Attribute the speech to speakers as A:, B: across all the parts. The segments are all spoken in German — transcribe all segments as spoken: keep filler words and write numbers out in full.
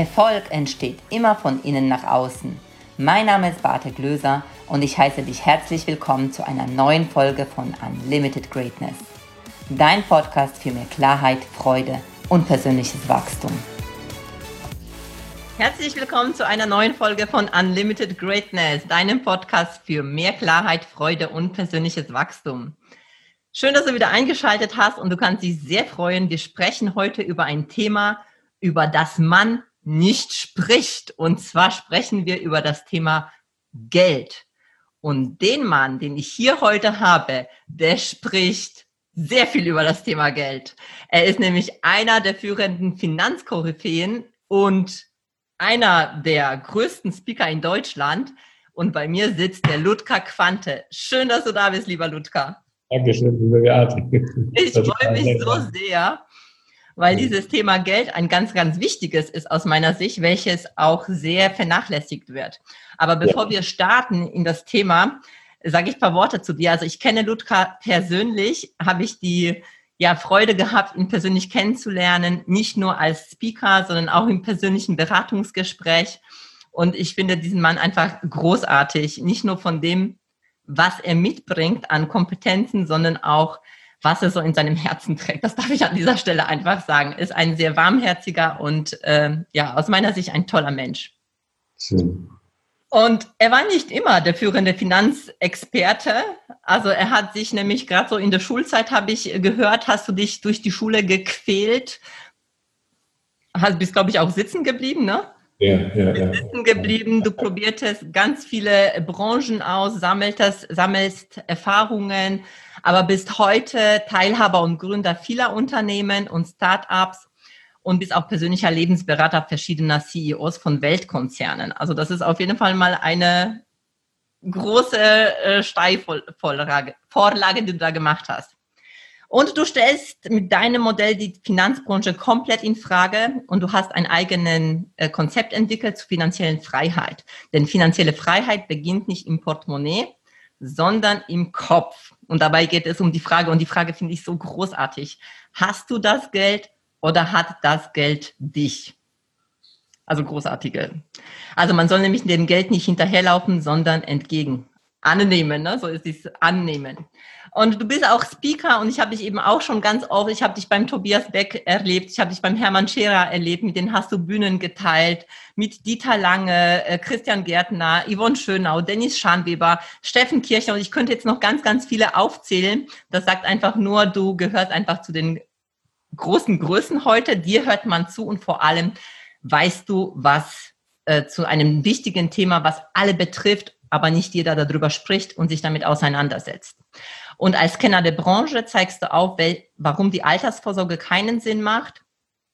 A: Erfolg entsteht immer von innen nach außen. Mein Name ist Barte Glöser und ich heiße dich herzlich willkommen zu einer neuen Folge von Unlimited Greatness. Dein Podcast für mehr Klarheit, Freude und persönliches Wachstum. Herzlich willkommen zu einer neuen Folge von Unlimited Greatness, deinem Podcast für mehr Klarheit, Freude und persönliches Wachstum. Schön, dass du wieder eingeschaltet hast und du kannst dich sehr freuen. Wir sprechen heute über ein Thema, über das man nicht spricht. Und zwar sprechen wir über das Thema Geld. Und den Mann, den ich hier heute habe, der spricht sehr viel über das Thema Geld. Er ist nämlich einer der führenden Finanzkoryphäen und einer der größten Speaker in Deutschland. Und bei mir sitzt der Ludger Quante. Schön, dass du da bist, lieber Ludger.
B: Dankeschön, liebe Beate.
A: Ich freue mich so sehr, weil dieses Thema Geld ein ganz, ganz wichtiges ist aus meiner Sicht, welches auch sehr vernachlässigt wird. Aber bevor ja. wir starten in das Thema, sage ich ein paar Worte zu dir. Also ich kenne Ludger persönlich, habe ich die ja, Freude gehabt, ihn persönlich kennenzulernen, nicht nur als Speaker, sondern auch im persönlichen Beratungsgespräch. Und ich finde diesen Mann einfach großartig, nicht nur von dem, was er mitbringt an Kompetenzen, sondern auch, was er so in seinem Herzen trägt. Das darf ich an dieser Stelle einfach sagen. Ist ein sehr warmherziger und äh, ja, aus meiner Sicht ein toller Mensch.
B: Schön.
A: Und er war nicht immer der führende Finanzexperte. Also er hat sich nämlich gerade so in der Schulzeit, habe ich gehört, hast du dich durch die Schule gequält. Hast, bist, glaube ich, auch sitzen geblieben, ne?
B: Ja, ja, ja.
A: Sitzen geblieben. Du probiertest ganz viele Branchen aus, sammelst, sammelst Erfahrungen, aber bist heute Teilhaber und Gründer vieler Unternehmen und Start-ups und bist auch persönlicher Lebensberater verschiedener C E Os von Weltkonzernen. Also das ist auf jeden Fall mal eine große äh, Steilvorlage, Vorlage, die du da gemacht hast. Und du stellst mit deinem Modell die Finanzbranche komplett in Frage und du hast ein eigenes äh, Konzept entwickelt zur finanziellen Freiheit. Denn finanzielle Freiheit beginnt nicht im Portemonnaie, sondern im Kopf. Und dabei geht es um die Frage, und die Frage finde ich so großartig. Hast du das Geld oder hat das Geld dich? Also großartige. Also man soll nämlich dem Geld nicht hinterherlaufen, sondern entgegen. Annehmen, ne? So ist es, annehmen. Und du bist auch Speaker und ich habe dich eben auch schon ganz oft, ich habe dich beim Tobias Beck erlebt, ich habe dich beim Hermann Scherer erlebt, mit denen hast du Bühnen geteilt, mit Dieter Lange, äh, Christian Gärtner, Yvonne Schönau, Dennis Schanweber, Steffen Kirchner und ich könnte jetzt noch ganz, ganz viele aufzählen. Das sagt einfach nur, du gehörst einfach zu den großen Größen heute, dir hört man zu und vor allem weißt du, was äh, zu einem wichtigen Thema, was alle betrifft, aber nicht jeder darüber spricht und sich damit auseinandersetzt. Und als Kenner der Branche zeigst du auf, warum die Altersvorsorge keinen Sinn macht,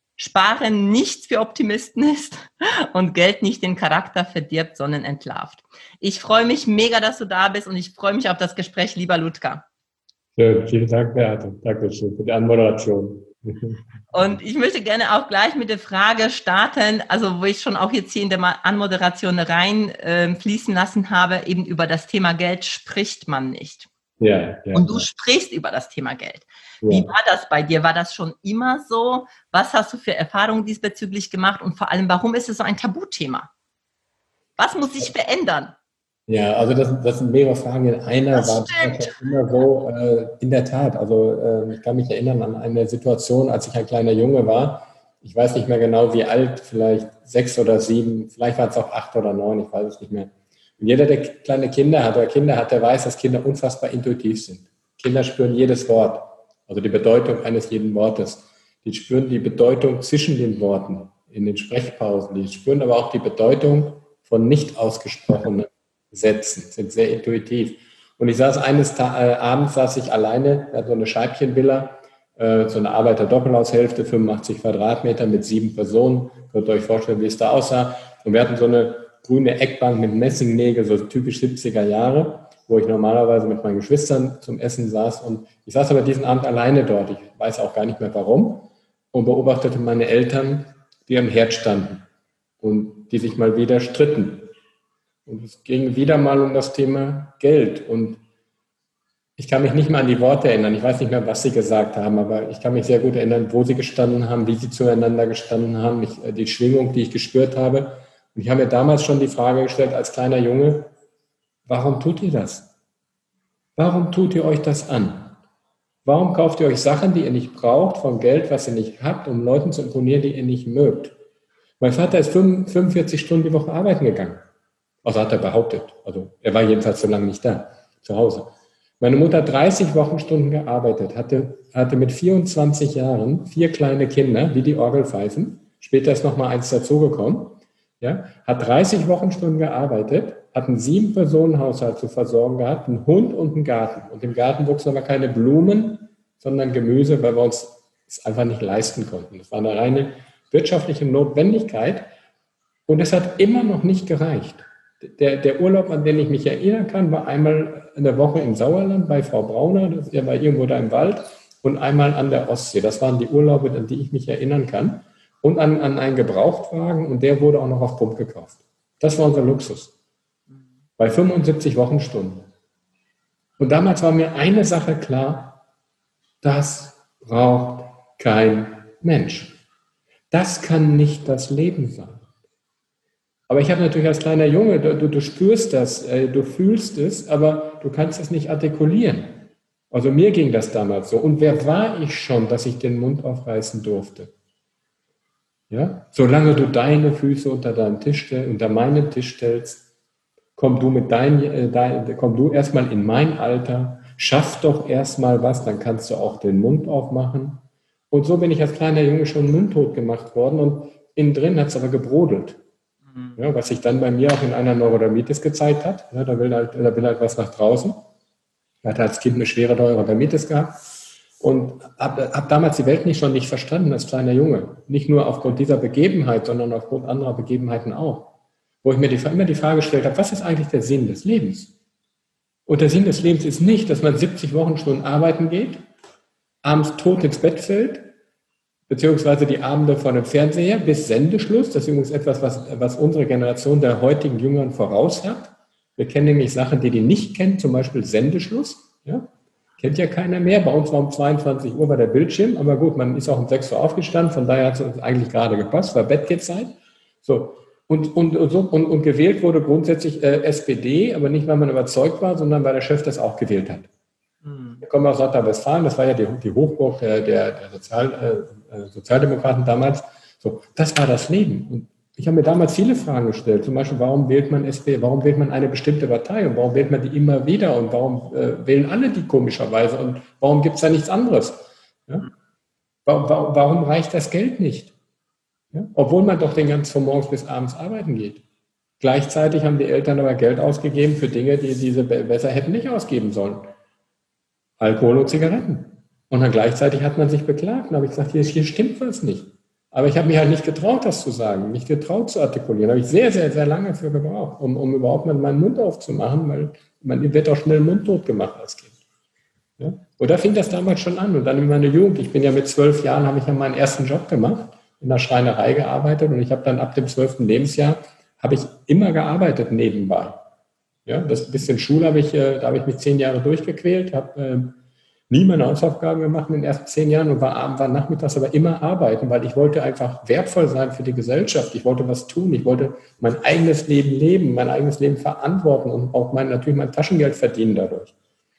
A: Sparen nichts für Optimisten ist und Geld nicht den Charakter verdirbt, sondern entlarvt. Ich freue mich mega, dass du da bist und ich freue mich auf das Gespräch, lieber Ludger.
B: Schön, vielen Dank, Beate. Dankeschön für die Anmoderation.
A: Und ich möchte gerne auch gleich mit der Frage starten, also wo ich schon auch jetzt hier in der Anmoderation rein äh, fließen lassen habe, eben über das Thema Geld spricht man nicht.
B: Ja, ja,
A: und du
B: ja.
A: sprichst über das Thema Geld.
B: Ja.
A: Wie war das bei dir? War das schon immer so? Was hast du für Erfahrungen diesbezüglich gemacht? Und vor allem, warum ist es so ein Tabuthema? Was muss sich verändern?
B: Ja, also das, das sind mehrere Fragen in einer.
A: Das
B: war
A: stimmt.
B: immer so, äh, in der Tat. Also äh, ich kann mich erinnern an eine Situation, als ich ein kleiner Junge war. Ich weiß nicht mehr genau, wie alt, vielleicht sechs oder sieben, vielleicht waren es auch acht oder neun, ich weiß es nicht mehr. Und jeder, der kleine Kinder hat oder Kinder hat, der weiß, dass Kinder unfassbar intuitiv sind. Kinder spüren jedes Wort, also die Bedeutung eines jeden Wortes. Die spüren die Bedeutung zwischen den Worten, in den Sprechpausen. Die spüren aber auch die Bedeutung von nicht ausgesprochenen Sätzen, sind sehr intuitiv. Und ich saß eines Ta- äh, Abends, saß ich alleine, wir hatten so eine Scheibchenvilla, äh, so eine Arbeiter-Doppelhaushälfte, fünfundachtzig Quadratmeter mit sieben Personen. Könnt ihr euch vorstellen, wie es da aussah. Und wir hatten so eine grüne Eckbank mit Messingnägel, so typisch siebziger Jahre, wo ich normalerweise mit meinen Geschwistern zum Essen saß. Und ich saß aber diesen Abend alleine dort. Ich weiß auch gar nicht mehr warum. Und beobachtete meine Eltern, die am Herd standen und die sich mal wieder stritten. Und es ging wieder mal um das Thema Geld. Und Ich kann mich nicht mehr an die Worte erinnern. Ich weiß nicht mehr, was sie gesagt haben, aber ich kann mich sehr gut erinnern, wo sie gestanden haben, wie sie zueinander gestanden haben, ich, die Schwingung, die ich gespürt habe. Und ich habe mir damals schon die Frage gestellt, als kleiner Junge, warum tut ihr das? Warum tut ihr euch das an? Warum kauft ihr euch Sachen, die ihr nicht braucht, von Geld, was ihr nicht habt, um Leuten zu imponieren, die ihr nicht mögt? Mein Vater ist fünfundvierzig Stunden die Woche arbeiten gegangen. Also hat er behauptet. Also er war jedenfalls so lange nicht da, zu Hause. Meine Mutter hat dreißig Wochenstunden gearbeitet, hatte, hatte mit vierundzwanzig Jahren vier kleine Kinder, wie die Orgelpfeifen. Später ist noch mal eins dazugekommen. Ja, hat dreißig Wochenstunden gearbeitet, hat einen Sieben-Personen-Haushalt zu versorgen gehabt, einen Hund und einen Garten. Und im Garten wuchsen aber keine Blumen, sondern Gemüse, weil wir uns es einfach nicht leisten konnten. Das war eine reine wirtschaftliche Notwendigkeit. Und es hat immer noch nicht gereicht. Der, der Urlaub, an den ich mich erinnern kann, war einmal in der Woche im Sauerland bei Frau Brauner, das war irgendwo da im Wald, und einmal an der Ostsee. Das waren die Urlaube, an die ich mich erinnern kann. Und an, an einen Gebrauchtwagen, und der wurde auch noch auf Pump gekauft. Das war unser Luxus. Bei fünfundsiebzig Wochenstunden. Und damals war mir eine Sache klar, das braucht kein Mensch. Das kann nicht das Leben sein. Aber ich habe natürlich als kleiner Junge, du, du spürst das, du fühlst es, aber du kannst es nicht artikulieren. Also mir ging das damals so. Und wer war ich schon, dass ich den Mund aufreißen durfte? Ja? Solange du deine Füße unter deinen Tisch, unter meinen Tisch stellst, komm du mit dein, äh, dein, komm du erstmal in mein Alter, schaff doch erstmal was, dann kannst du auch den Mund aufmachen. Und so bin ich als kleiner Junge schon mundtot gemacht worden, und innen drin hat es aber gebrodelt. Ja, was sich dann bei mir auch in einer Neurodermitis gezeigt hat. Ja, da, will halt, da will halt was nach draußen. Ich hatte als Kind eine schwere Neurodermitis gehabt und habe hab damals die Welt nicht schon nicht verstanden als kleiner Junge. Nicht nur aufgrund dieser Begebenheit, sondern aufgrund anderer Begebenheiten auch. Wo ich mir die, immer die Frage gestellt habe, was ist eigentlich der Sinn des Lebens? Und der Sinn des Lebens ist nicht, dass man siebzig Wochenstunden arbeiten geht, abends tot ins Bett fällt, beziehungsweise die Abende vor dem Fernseher bis Sendeschluss. Das ist übrigens etwas, was, was unsere Generation der heutigen Jüngeren voraus hat. Wir kennen nämlich Sachen, die die nicht kennen, zum Beispiel Sendeschluss. Ja? Kennt ja keiner mehr. Bei uns war um zweiundzwanzig Uhr war der Bildschirm, aber gut, man ist auch um sechs Uhr aufgestanden, von daher hat es uns eigentlich gerade gepasst, war Bettgehzeit. So. Und, und, und, so, und, und gewählt wurde grundsätzlich äh, S P D, aber nicht, weil man überzeugt war, sondern weil der Chef das auch gewählt hat. Wir kommen aus Nordrhein-Westfalen, das war ja die, die Hochburg der, der, der Sozial, äh, Sozialdemokraten damals. So, das war das Leben. Und ich habe mir damals viele Fragen gestellt, zum Beispiel, warum wählt man S P D, warum wählt man eine bestimmte Partei und warum wählt man die immer wieder und warum äh, wählen alle die komischerweise und warum gibt es da nichts anderes? Ja? Warum, warum reicht das Geld nicht? Ja? Obwohl man doch den ganzen von morgens bis abends arbeiten geht. Gleichzeitig haben die Eltern aber Geld ausgegeben für Dinge, die diese besser hätten nicht ausgeben sollen. Alkohol und Zigaretten. Und dann gleichzeitig hat man sich beklagt. Und habe ich gesagt, hier, hier stimmt was nicht. Aber ich habe mich halt nicht getraut, das zu sagen, nicht getraut zu artikulieren. Da habe ich sehr, sehr, sehr lange für gebraucht, um, um überhaupt mal meinen Mund aufzumachen, weil man wird auch schnell mundtot gemacht als Kind. Ja? Und da fing das damals schon an. Und dann in meiner Jugend, ich bin ja mit zwölf Jahren, habe ich ja meinen ersten Job gemacht, in der Schreinerei gearbeitet. Und ich habe dann ab dem zwölften Lebensjahr, habe ich immer gearbeitet nebenbei. Ja, das bisschen Schule habe ich, da habe ich mich zehn Jahre durchgequält, habe äh, nie meine Hausaufgaben gemacht in den ersten zehn Jahren und war abends, war nachmittags aber immer arbeiten, weil ich wollte einfach wertvoll sein für die Gesellschaft. Ich wollte was tun, ich wollte mein eigenes Leben leben, mein eigenes Leben verantworten und auch mein, natürlich mein Taschengeld verdienen dadurch.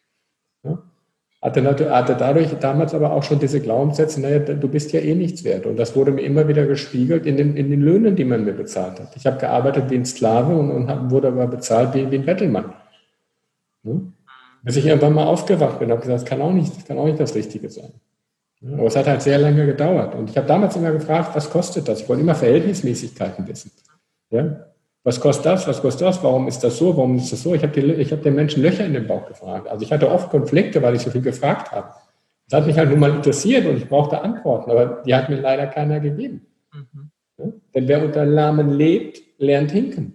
B: Ja? Hatte, hatte dadurch damals aber auch schon diese Glaubenssätze, naja, du bist ja eh nichts wert. Und das wurde mir immer wieder gespiegelt in den, in den Löhnen, die man mir bezahlt hat. Ich habe gearbeitet wie ein Sklave und, und hab, wurde aber bezahlt wie, wie ein Bettelmann. Ja? Bis ich irgendwann mal aufgewacht bin und habe gesagt, das kann auch nicht, das kann auch nicht das Richtige sein. Ja, aber es hat halt sehr lange gedauert. Und ich habe damals immer gefragt, was kostet das? Ich wollte immer Verhältnismäßigkeiten wissen. Ja? Was kostet das? Was kostet das? Warum ist das so? Warum ist das so? Ich habe hab den Menschen Löcher in den Bauch gefragt. Also ich hatte oft Konflikte, weil ich so viel gefragt habe. Das hat mich halt nun mal interessiert und ich brauchte Antworten, aber die hat mir leider keiner gegeben. Mhm. Ja? Denn wer unter Lahmen lebt, lernt hinken.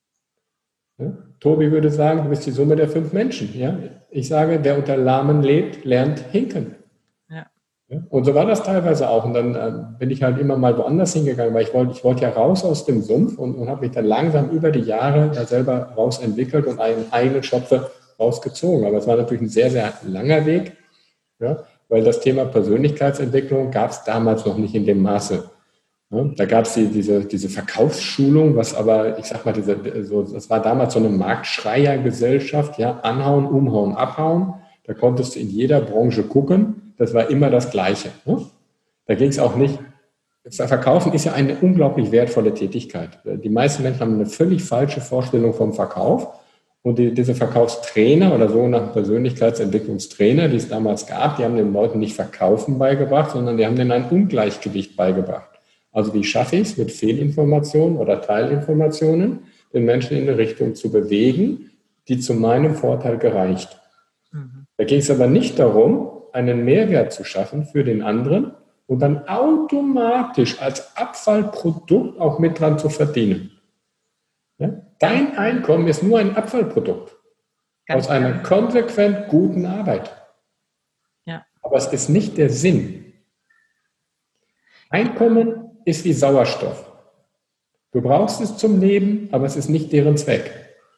B: Ja? Tobi würde sagen, du bist die Summe der fünf Menschen. Ja? Ich sage, wer unter Lahmen lebt, lernt hinken. Ja. Ja? Und so war das teilweise auch. Und dann äh, bin ich halt immer mal woanders hingegangen, weil ich wollte ich wollte ja raus aus dem Sumpf und, und habe mich dann langsam über die Jahre da selber rausentwickelt und einen eigenen Schopfe rausgezogen. Aber es war natürlich ein sehr, sehr langer Weg, ja, weil das Thema Persönlichkeitsentwicklung gab es damals noch nicht in dem Maße. Ja, da gab es die, diese, diese Verkaufsschulung, was aber, ich sag mal, diese, so, das war damals so eine Marktschreiergesellschaft, ja, anhauen, umhauen, abhauen. Da konntest du in jeder Branche gucken. Das war immer das Gleiche. Ne? Da ging es auch nicht. Verkaufen ist ja eine unglaublich wertvolle Tätigkeit. Die meisten Menschen haben eine völlig falsche Vorstellung vom Verkauf. Und die, diese Verkaufstrainer oder sogenannten Persönlichkeitsentwicklungstrainer, die es damals gab, die haben den Leuten nicht Verkaufen beigebracht, sondern die haben denen ein Ungleichgewicht beigebracht. Also wie schaffe ich es, mit Fehlinformationen oder Teilinformationen den Menschen in eine Richtung zu bewegen, die zu meinem Vorteil gereicht. Mhm. Da ging es aber nicht darum, einen Mehrwert zu schaffen für den anderen und dann automatisch als Abfallprodukt auch mit dran zu verdienen. Ja? Dein Einkommen ist nur ein Abfallprodukt Ganz aus einer konsequent guten Arbeit. Ja. Aber es ist nicht der Sinn. Einkommen ist wie Sauerstoff. Du brauchst es zum Leben, aber es ist nicht deren Zweck.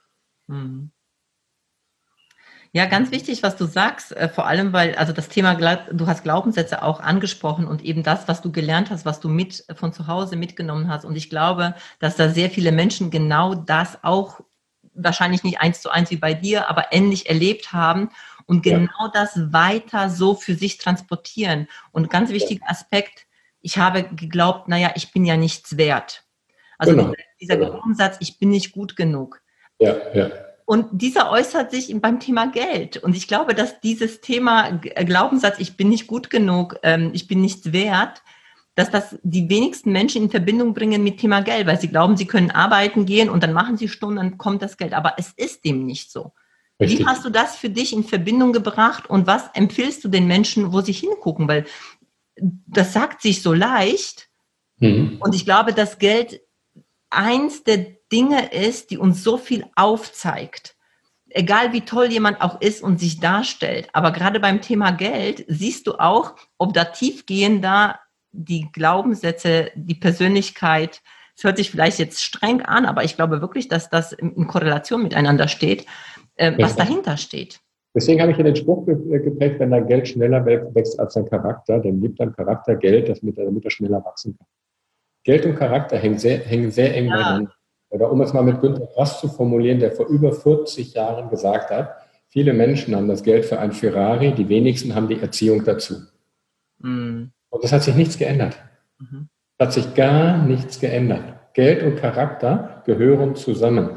A: Ja, ganz wichtig, was du sagst, vor allem, weil, also das Thema, du hast Glaubenssätze auch angesprochen und eben das, was du gelernt hast, was du mit von zu Hause mitgenommen hast. Und ich glaube, dass da sehr viele Menschen genau das auch, wahrscheinlich nicht eins zu eins wie bei dir, aber ähnlich erlebt haben und genau ja. das weiter so für sich transportieren. Und ganz wichtiger Aspekt, ich habe geglaubt, naja, ich bin ja nichts wert. Also genau. dieser genau. Glaubenssatz, ich bin nicht gut genug.
B: Ja, ja.
A: Und dieser äußert sich beim Thema Geld. Und ich glaube, dass dieses Thema Glaubenssatz, ich bin nicht gut genug, ich bin nichts wert, dass das die wenigsten Menschen in Verbindung bringen mit Thema Geld, weil sie glauben, sie können arbeiten gehen und dann machen sie Stunden, dann kommt das Geld. Aber es ist dem nicht so. Richtig. Wie hast du das für dich in Verbindung gebracht und was empfiehlst du den Menschen, wo sie hingucken? Weil das sagt sich so leicht. Mhm. Und ich glaube, dass Geld eins der Dinge ist, die uns so viel aufzeigt. Egal wie toll jemand auch ist und sich darstellt. Aber gerade beim Thema Geld siehst du auch, ob da tiefgehender die Glaubenssätze, die Persönlichkeit, es hört sich vielleicht jetzt streng an, aber ich glaube wirklich, dass das in Korrelation miteinander steht, äh, was dahinter steht.
B: Deswegen habe ich hier den Spruch geprägt, wenn dein Geld schneller wächst als dein Charakter, dann gibt dein Charakter Geld, damit er, damit er schneller wachsen kann. Geld und Charakter hängen sehr, hängen sehr eng ja. beieinander. Oder um es mal mit Günter Grass zu formulieren, der vor über vierzig Jahren gesagt hat, viele Menschen haben das Geld für ein Ferrari, die wenigsten haben die Erziehung dazu. Mhm. Und es hat sich nichts geändert. Mhm. Es hat sich gar nichts geändert. Geld und Charakter gehören zusammen.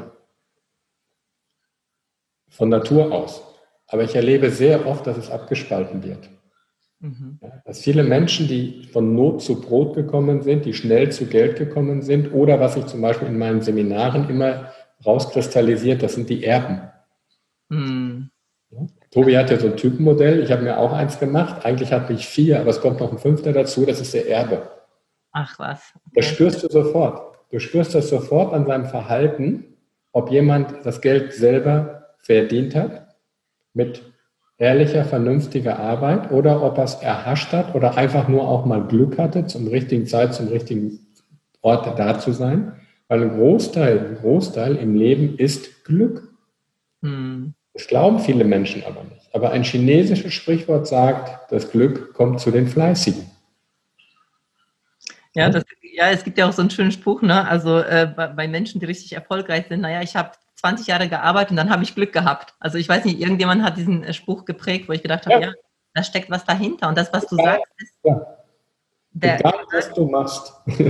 B: Von Natur aus. Aber ich erlebe sehr oft, dass es abgespalten wird. Mhm. Ja, dass viele Menschen, die von Not zu Brot gekommen sind, die schnell zu Geld gekommen sind, oder was sich zum Beispiel in meinen Seminaren immer rauskristallisiert, das sind die Erben. Mhm. Ja, Tobi hat ja so ein Typenmodell, ich habe mir auch eins gemacht, eigentlich hatte ich vier, aber es kommt noch ein fünfter dazu, das ist der Erbe.
A: Ach was. Okay.
B: Das spürst du sofort. Du spürst das sofort an seinem Verhalten, ob jemand das Geld selber verdient hat, mit ehrlicher, vernünftiger Arbeit, oder ob er es erhascht hat oder einfach nur auch mal Glück hatte, zum richtigen Zeit, zum richtigen Ort da zu sein. Weil ein Großteil, ein Großteil im Leben ist Glück. Hm. Das glauben viele Menschen aber nicht. Aber ein chinesisches Sprichwort sagt, das Glück kommt zu den Fleißigen.
A: Ja, das, ja, es gibt ja auch so einen schönen Spruch, ne? Also äh, bei, bei Menschen, die richtig erfolgreich sind, naja, ich habe zwanzig Jahre gearbeitet und dann habe ich Glück gehabt. Also ich weiß nicht, irgendjemand hat diesen Spruch geprägt, wo ich gedacht habe, ja, ja da steckt was dahinter. Und das, was du
B: Egal,
A: sagst, ist...
B: Ja. Der, Egal, was du machst.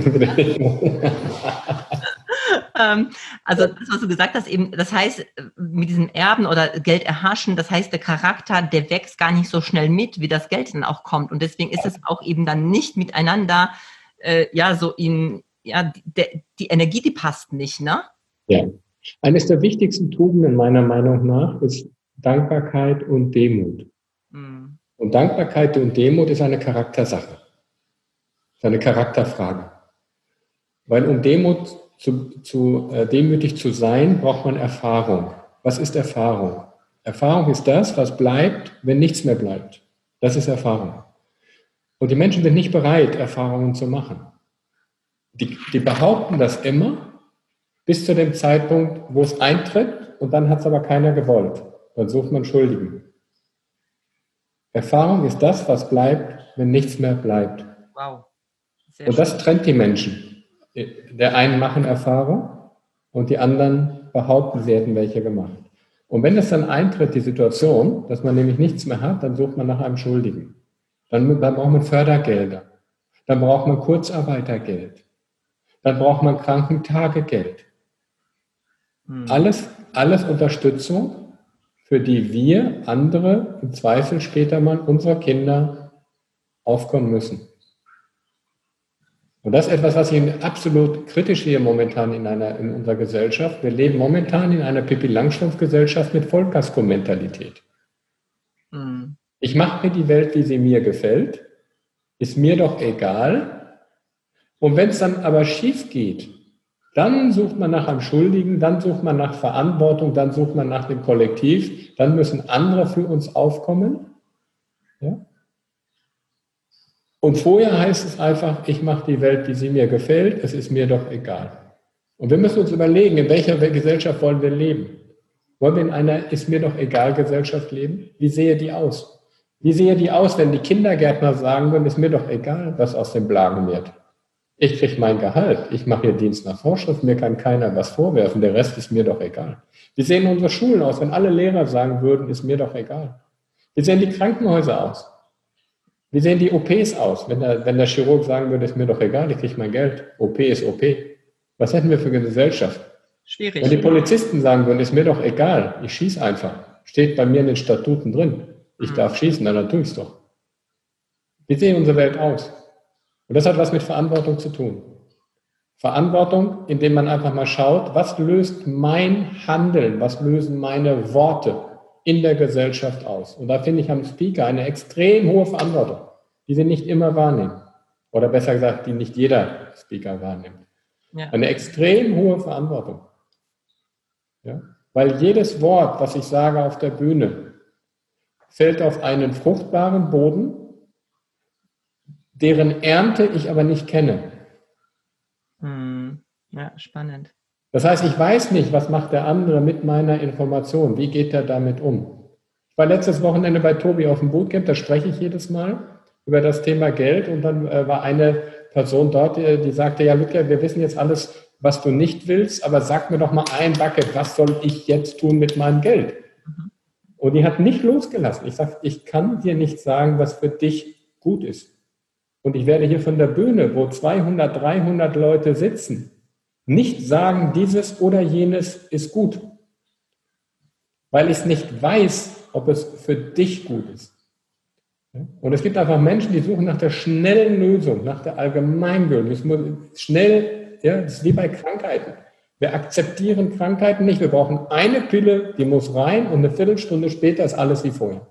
A: ähm, also das, was du gesagt hast, eben, das heißt, mit diesem Erben oder Geld erhaschen, das heißt, der Charakter, der wächst gar nicht so schnell mit, wie das Geld dann auch kommt. Und deswegen ist es auch eben dann nicht miteinander, äh, ja, so in, ja, die, die Energie, die passt nicht, ne?
B: Ja. Eines der wichtigsten Tugenden meiner Meinung nach ist Dankbarkeit und Demut. Mhm. Und Dankbarkeit und Demut ist eine Charaktersache. Ist eine Charakterfrage. Weil um Demut zu, zu äh, demütig zu sein, braucht man Erfahrung. Was ist Erfahrung? Erfahrung ist das, was bleibt, wenn nichts mehr bleibt. Das ist Erfahrung. Und die Menschen sind nicht bereit, Erfahrungen zu machen. Die, die behaupten das immer, bis zu dem Zeitpunkt, wo es eintritt, und dann hat es aber keiner gewollt. dann sucht man Schuldigen. Erfahrung ist das, was bleibt, wenn nichts mehr bleibt.
A: Wow. Sehr
B: Und das
A: schön.
B: trennt die Menschen. Der einen machen Erfahrung und die anderen behaupten, sie hätten welche gemacht. Und wenn es dann eintritt, die Situation, dass man nämlich nichts mehr hat, dann sucht man nach einem Schuldigen. Dann, dann braucht man Fördergelder. Dann braucht man Kurzarbeitergeld. Dann braucht man Krankentagegeld. Hm. Alles, alles Unterstützung, für die wir andere im Zweifel später mal unserer Kinder aufkommen müssen. Und das ist etwas, was ich absolut kritisch sehe momentan in, einer, in unserer Gesellschaft. Wir leben momentan in einer Pippi-Langstrumpf-Gesellschaft mit Vollkasko-Mentalität. Mhm. Ich mache mir die Welt, wie sie mir gefällt, ist mir doch egal. Und wenn es dann aber schief geht, dann sucht man nach einem Schuldigen, dann sucht man nach Verantwortung, dann sucht man nach dem Kollektiv, dann müssen andere für uns aufkommen. Ja? Und vorher heißt es einfach, ich mache die Welt, wie sie mir gefällt, es ist mir doch egal. Und wir müssen uns überlegen, in welcher Gesellschaft wollen wir leben? Wollen wir in einer ist mir doch egal Gesellschaft leben? Wie sehe die aus? Wie sehe die aus, wenn die Kindergärtner sagen würden, ist mir doch egal, was aus dem Blagen wird? Ich kriege mein Gehalt, ich mache hier Dienst nach Vorschrift, mir kann keiner was vorwerfen, der Rest ist mir doch egal. Wie sehen unsere Schulen aus, wenn alle Lehrer sagen würden, ist mir doch egal? Wie sehen die Krankenhäuser aus? Wie sehen die O Ps aus, wenn der, wenn der Chirurg sagen würde, ist mir doch egal, ich kriege mein Geld, O P ist O P. Was hätten wir für eine Gesellschaft?
A: Schwierig.
B: Wenn die Polizisten sagen würden, ist mir doch egal, ich schieße einfach, steht bei mir in den Statuten drin, ich mhm. darf schießen, dann tue ich es doch. Wie sieht unsere Welt aus? Und das hat was mit Verantwortung zu tun. Verantwortung, indem man einfach mal schaut, was löst mein Handeln, was lösen meine Worte in der Gesellschaft aus. Und da finde ich am Speaker eine extrem hohe Verantwortung, die sie nicht immer wahrnehmen. Oder besser gesagt, die nicht jeder Speaker wahrnimmt. Ja. Eine extrem hohe Verantwortung. Ja? Weil jedes Wort, was ich sage auf der Bühne, fällt auf einen fruchtbaren Boden, deren Ernte ich aber nicht kenne.
A: Hm. Ja, spannend.
B: Das heißt, ich weiß nicht, was macht der andere mit meiner Information, wie geht er damit um. Ich war letztes Wochenende bei Tobi auf dem Bootcamp, da spreche ich jedes Mal über das Thema Geld und dann äh, war eine Person dort, die, die sagte, ja Ludger, wir wissen jetzt alles, was du nicht willst, aber sag mir doch mal ein Bucket, was soll ich jetzt tun mit meinem Geld? Mhm. Und die hat nicht losgelassen. Ich sage, ich kann dir nicht sagen, was für dich gut ist. Und ich werde hier von der Bühne, wo zweihundert, dreihundert Leute sitzen, nicht sagen, dieses oder jenes ist gut. Weil ich es nicht weiß, ob es für dich gut ist. Und es gibt einfach Menschen, die suchen nach der schnellen Lösung, nach der Allgemeinbildung. Es muss schnell, ja, das ist wie bei Krankheiten. Wir akzeptieren Krankheiten nicht. Wir brauchen eine Pille, die muss rein und eine Viertelstunde später ist alles wie vorher.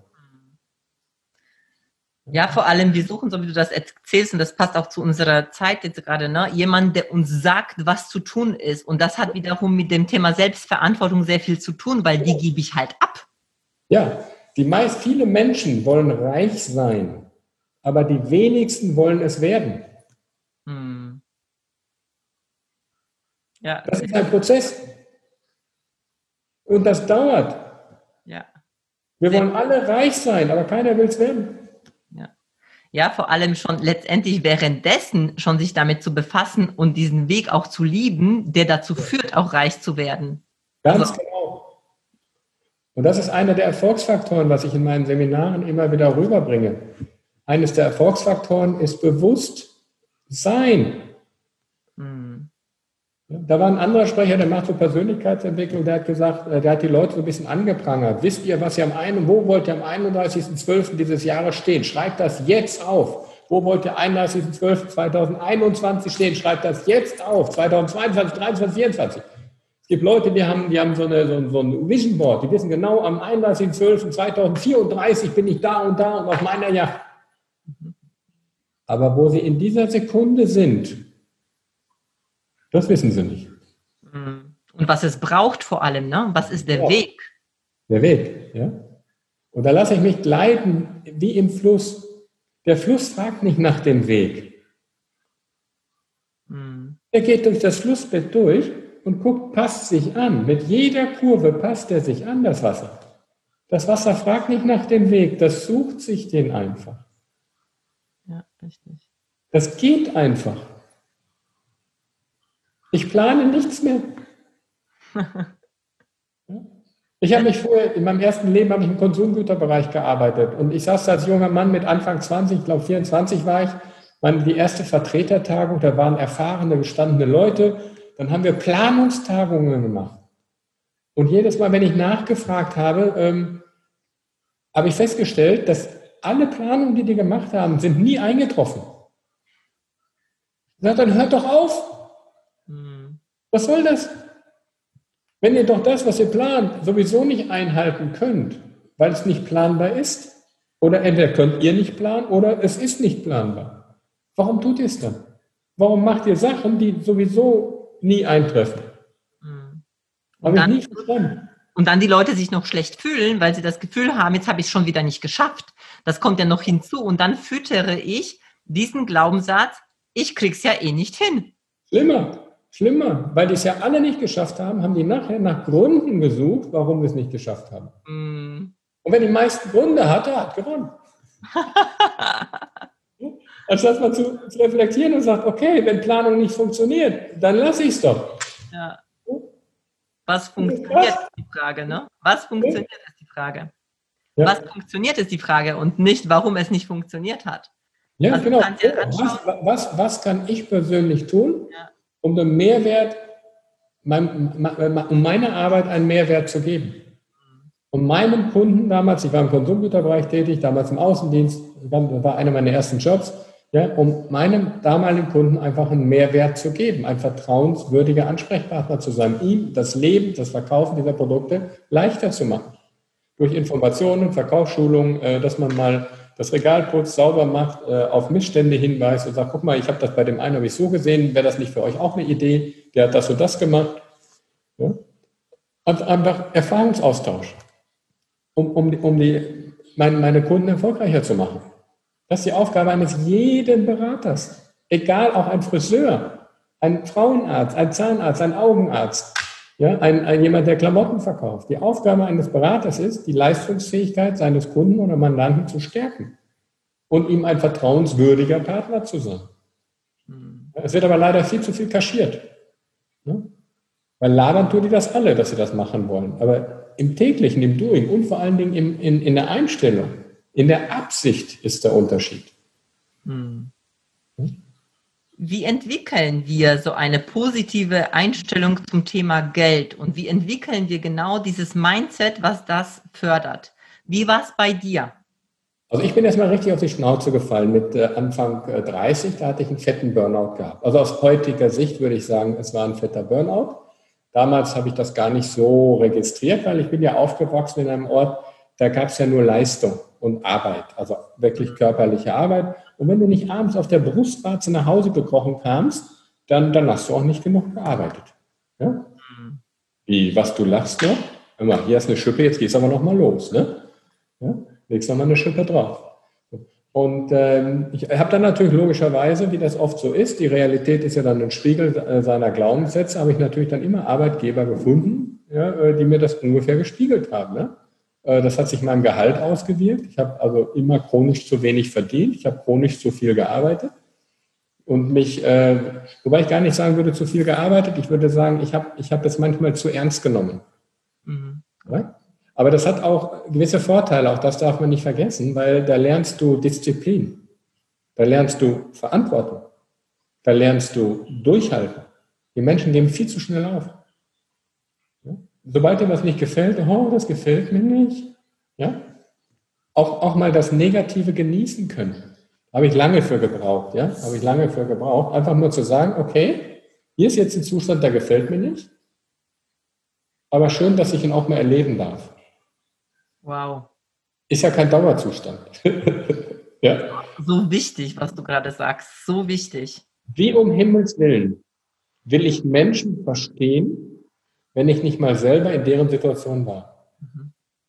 A: Ja, vor allem, wir suchen, so wie du das erzählst, und das passt auch zu unserer Zeit jetzt gerade, ne? Jemand, der uns sagt, was zu tun ist. Und das hat wiederum mit dem Thema Selbstverantwortung sehr viel zu tun, weil die gebe ich halt ab.
B: Ja, die meist, viele Menschen wollen reich sein, aber die wenigsten wollen es werden. Hm. Ja, das ist ein Prozess. Und das dauert.
A: Ja.
B: Wir wollen alle reich sein, aber keiner will es werden.
A: Ja, vor allem schon letztendlich währenddessen schon sich damit zu befassen und diesen Weg auch zu lieben, der dazu führt, auch reich zu werden.
B: Ganz also, genau. Und das ist einer der Erfolgsfaktoren, was ich in meinen Seminaren immer wieder rüberbringe. Eines der Erfolgsfaktoren ist Bewusstsein. Hm. Da war ein anderer Sprecher, der macht so Persönlichkeitsentwicklung, der hat gesagt, der hat die Leute so ein bisschen angeprangert. Wisst ihr, was ihr am einen, wo wollt ihr am einunddreißigsten zwölften dieses Jahres stehen? Schreibt das jetzt auf. Wo wollt ihr einunddreißigsten zwölften zweitausendeinundzwanzig stehen? Schreibt das jetzt auf. zweitausendzweiundzwanzig, dreiundzwanzig, vierundzwanzig. Es gibt Leute, die haben, die haben so, eine, so, so ein Vision Board. Die wissen genau, am einunddreißigsten zwölften zweitausendvierunddreißig bin ich da und da und auf meiner Yacht. Aber wo sie in dieser Sekunde sind, das wissen sie nicht.
A: Und was es braucht vor allem, ne? Was ist der ja. Weg?
B: Der Weg, ja. Und da lasse ich mich gleiten wie im Fluss. Der Fluss fragt nicht nach dem Weg. Hm. Er geht durch das Flussbett durch und guckt, passt sich an. Mit jeder Kurve passt er sich an, das Wasser. Das Wasser fragt nicht nach dem Weg, das sucht sich den einfach.
A: Ja, richtig.
B: Das geht einfach. Ich plane nichts mehr. Ich habe mich vorher, in meinem ersten Leben habe ich im Konsumgüterbereich gearbeitet und ich saß als junger Mann mit Anfang zwanzig, ich glaube vierundzwanzig war ich, meine, die erste Vertretertagung, da waren erfahrene, gestandene Leute, dann haben wir Planungstagungen gemacht. Und jedes Mal, wenn ich nachgefragt habe, ähm, habe ich festgestellt, dass alle Planungen, die die gemacht haben, sind nie eingetroffen. Ich sage, dann hört doch auf. Hm. Was soll das? Wenn ihr doch das, was ihr plant, sowieso nicht einhalten könnt, weil es nicht planbar ist, oder entweder könnt ihr nicht planen, oder es ist nicht planbar. Warum tut ihr es dann? Warum macht ihr Sachen, die sowieso nie eintreffen?
A: Hm.
B: Habe ich nie verstanden.
A: Und dann die Leute sich noch schlecht fühlen, weil sie das Gefühl haben, jetzt habe ich es schon wieder nicht geschafft. Das kommt ja noch hinzu. Und dann füttere ich diesen Glaubenssatz, ich krieg's ja eh nicht hin.
B: Schlimmer, schlimmer. Weil die es ja alle nicht geschafft haben, haben die nachher nach Gründen gesucht, warum wir es nicht geschafft haben. Mm. Und wer die meisten Gründe hatte, hat gewonnen. Anstatt mal zu, zu reflektieren und sagt, okay, wenn Planung nicht funktioniert, dann lasse ich es doch.
A: Ja. Was funktioniert, ist die Frage, ne? Was funktioniert, ist die Frage. Ja. Was funktioniert, ist die Frage und nicht, warum es nicht funktioniert hat.
B: Ja, also genau. Was, was, was kann ich persönlich tun, ja, um den Mehrwert, um meiner Arbeit einen Mehrwert zu geben? Um meinem Kunden damals, ich war im Konsumgüterbereich tätig, damals im Außendienst, das war einer meiner ersten Jobs, ja, um meinem damaligen Kunden einfach einen Mehrwert zu geben, ein vertrauenswürdiger Ansprechpartner zu sein, ihm das Leben, das Verkaufen dieser Produkte leichter zu machen. Durch Informationen, Verkaufsschulungen, dass man mal das Regal putzt, sauber macht, auf Missstände hinweist und sagt, guck mal, ich habe das bei dem einen habe ich so gesehen, wäre das nicht für euch auch eine Idee? Der hat das und das gemacht. Ja? Und einfach Erfahrungsaustausch, um, um, um die, meine, meine Kunden erfolgreicher zu machen. Das ist die Aufgabe eines jeden Beraters. Egal, auch ein Friseur, ein Frauenarzt, ein Zahnarzt, ein Augenarzt, ja, ein, ein jemand, der Klamotten verkauft. Die Aufgabe eines Beraters ist, die Leistungsfähigkeit seines Kunden oder Mandanten zu stärken und ihm ein vertrauenswürdiger Partner zu sein. Mhm. Es wird aber leider viel zu viel kaschiert. Ja? Weil labern tun die das alle, dass sie das machen wollen. Aber im täglichen, im Doing und vor allen Dingen im, in, in der Einstellung, in der Absicht ist der Unterschied.
A: Hm. Wie entwickeln wir so eine positive Einstellung zum Thema Geld und wie entwickeln wir genau dieses Mindset, was das fördert? Wie war es bei dir?
B: Also ich bin erstmal richtig auf die Schnauze gefallen mit äh, Anfang äh, dreißig, da hatte ich einen fetten Burnout gehabt. Also aus heutiger Sicht würde ich sagen, es war ein fetter Burnout. Damals habe ich das gar nicht so registriert, weil ich bin ja aufgewachsen in einem Ort, da gab es ja nur Leistung und Arbeit, also wirklich körperliche Arbeit. Und wenn du nicht abends auf der Brustwarze nach Hause gekrochen kamst, dann, dann hast du auch nicht genug gearbeitet. Ja? Wie, was, du lachst noch? Hör mal, hier ist eine Schippe, jetzt gehst du aber noch mal los. Ne? Ja? Legst noch mal eine Schippe drauf. Und ähm, ich habe dann natürlich logischerweise, wie das oft so ist, die Realität ist ja dann ein Spiegel äh, seiner Glaubenssätze, habe ich natürlich dann immer Arbeitgeber gefunden, ja, äh, die mir das ungefähr gespiegelt haben. Ne? Das hat sich meinem Gehalt ausgewirkt. Ich habe also immer chronisch zu wenig verdient. Ich habe chronisch zu viel gearbeitet. Und mich, äh, wobei ich gar nicht sagen würde, zu viel gearbeitet. Ich würde sagen, ich habe ich hab das manchmal zu ernst genommen. Mhm. Ja? Aber das hat auch gewisse Vorteile. Auch das darf man nicht vergessen, weil da lernst du Disziplin. Da lernst du Verantwortung. Da lernst du Durchhalten. Die Menschen geben viel zu schnell auf. Sobald dir was nicht gefällt, oh, das gefällt mir nicht, ja, auch, auch mal das Negative genießen können. Habe ich lange für gebraucht, ja, habe ich lange für gebraucht, einfach nur zu sagen, okay, hier ist jetzt ein Zustand, der gefällt mir nicht, aber schön, dass ich ihn auch mal erleben darf.
A: Wow.
B: Ist ja kein Dauerzustand. Ja.
A: So wichtig, was du gerade sagst, so wichtig.
B: Wie um Himmels Willen will ich Menschen verstehen, wenn ich nicht mal selber in deren Situation war. Mhm.